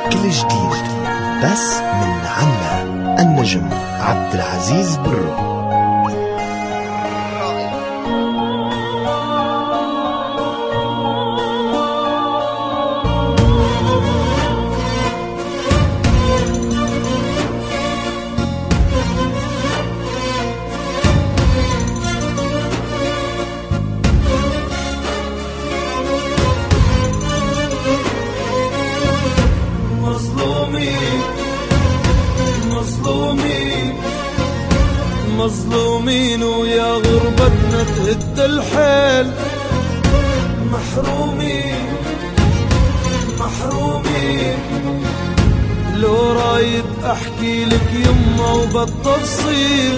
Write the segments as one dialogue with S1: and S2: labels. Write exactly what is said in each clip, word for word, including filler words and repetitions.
S1: كل جديد بس من عنا النجم عبد العزيز برو.
S2: مظلومين ويا غربتنا تهد الحيل، محرومين محرومين. لو رايد احكي لك يما وبالتفصيل،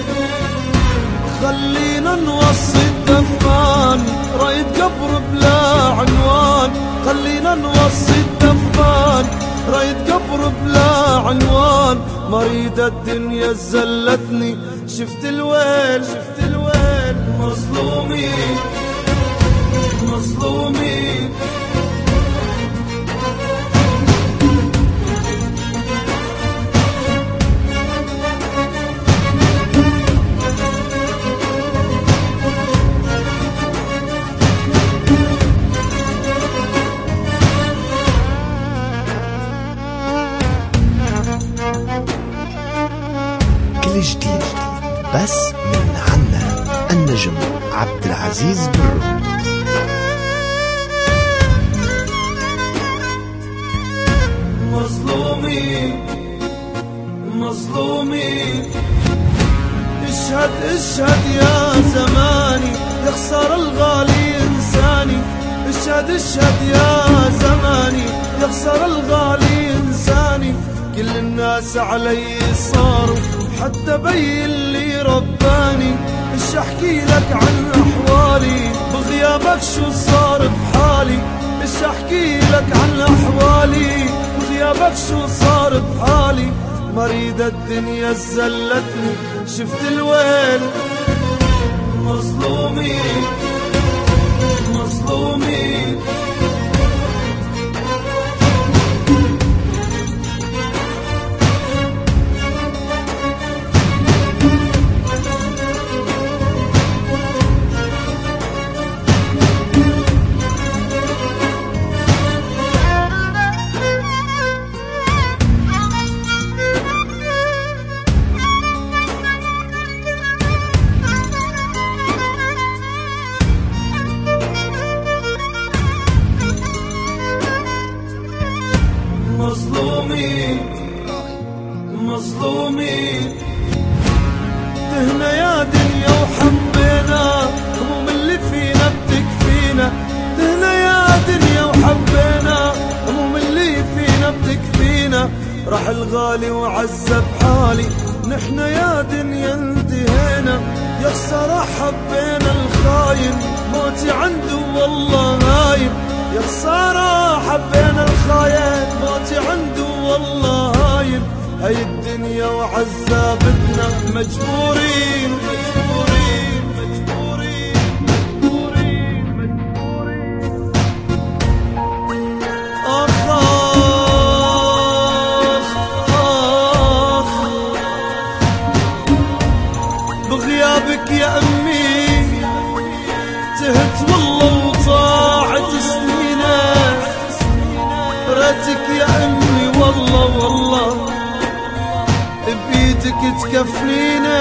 S2: خلينا نوصي الدفان، رايد قبر بلا عنوان. خلينا نوصي الدفان، رايد قبر بلا عنوان. مريض الدنيا زلتني، شفت الويل شفت الويل. مظلومين مظلومين.
S1: كل جديد بس من عنا النجم عبد العزيز برو.
S2: مظلومين مظلومين. اشهد اشهد يا زماني، يخسر الغالي انساني. اشهد اشهد يا زماني، يخسر الغالي انساني. كل الناس علي صاروا، حتى بي اللي رباني. ايش احكي لك عن احوالي، بغيابك شو صار بحالي. ايش احكي لك عن احوالي، بغيابك شو صار بحالي. مريض الدنيا زلتني، شفت الويل. مظلومين مظلومين. مظلومين مظلومين. تهنا يا دنيا وحبينا، هموم اللي فينا بتكفينا. تهنا يا دنيا وحبينا، هموم اللي فينا بتكفينا. راح الغالي وعذب حالي، نحنا يا دنيا انتهينا. يا خسارة حبينا الخاين، موتي عنده والله هاين. يا خسارة حبينا الخاين، موتي عنده والله هاين. هاي الدنيا وعذابتنا، مجبورين مجبورين مجبورين مجبورين مجبورين. آخ آخ آخ بغيابك يا أمي، تهت والله وطاعت سنينه. راتك يا أمي والله والله، بإيدك تكفنينا.